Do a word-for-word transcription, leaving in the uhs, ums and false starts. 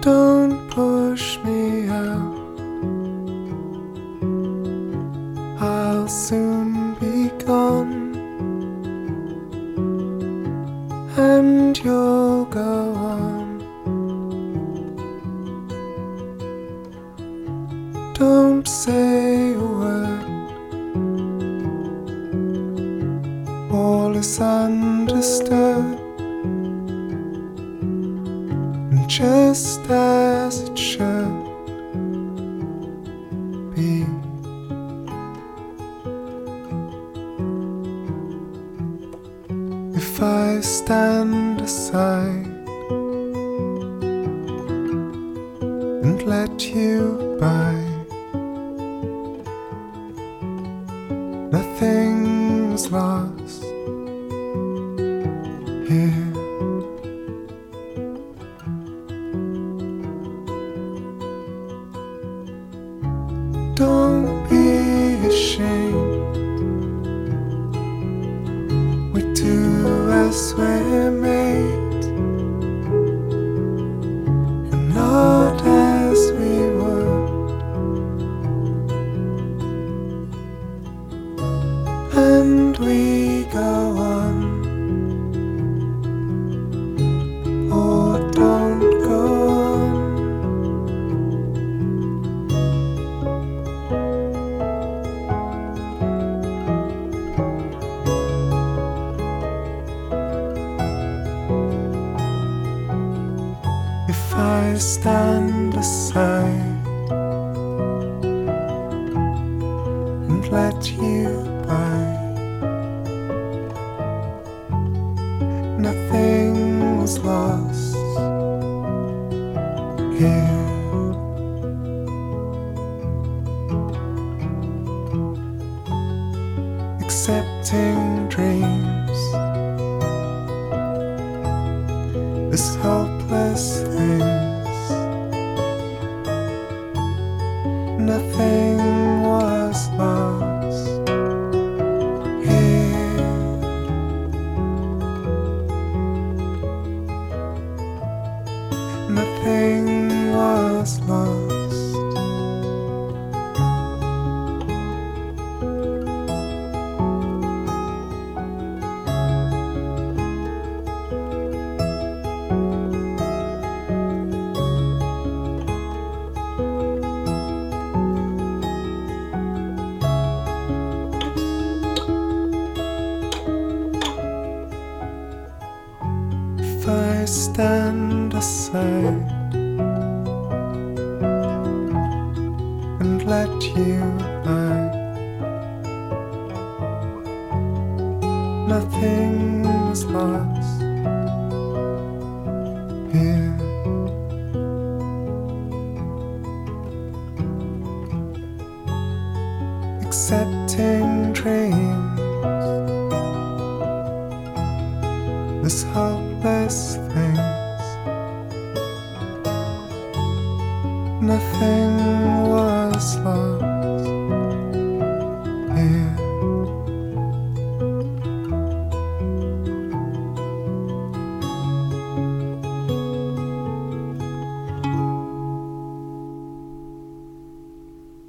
Don't push me out, I'll soon be gone, and you'll go on. Don't say a word, all is understood, and just as it should be. If I stand aside and let you by, nothing was lost here. Don't be ashamed, we do as we're made, and not as we were. And we go on, or don't go on. If I stand aside and let you by, nothing was lost here. Accepting dreams, this helpless things, nothing was lost here. Nothing was lost. If I stand aside and let you by, nothing was lost here. Accepting dreams, this hopeless things, nothing was lost.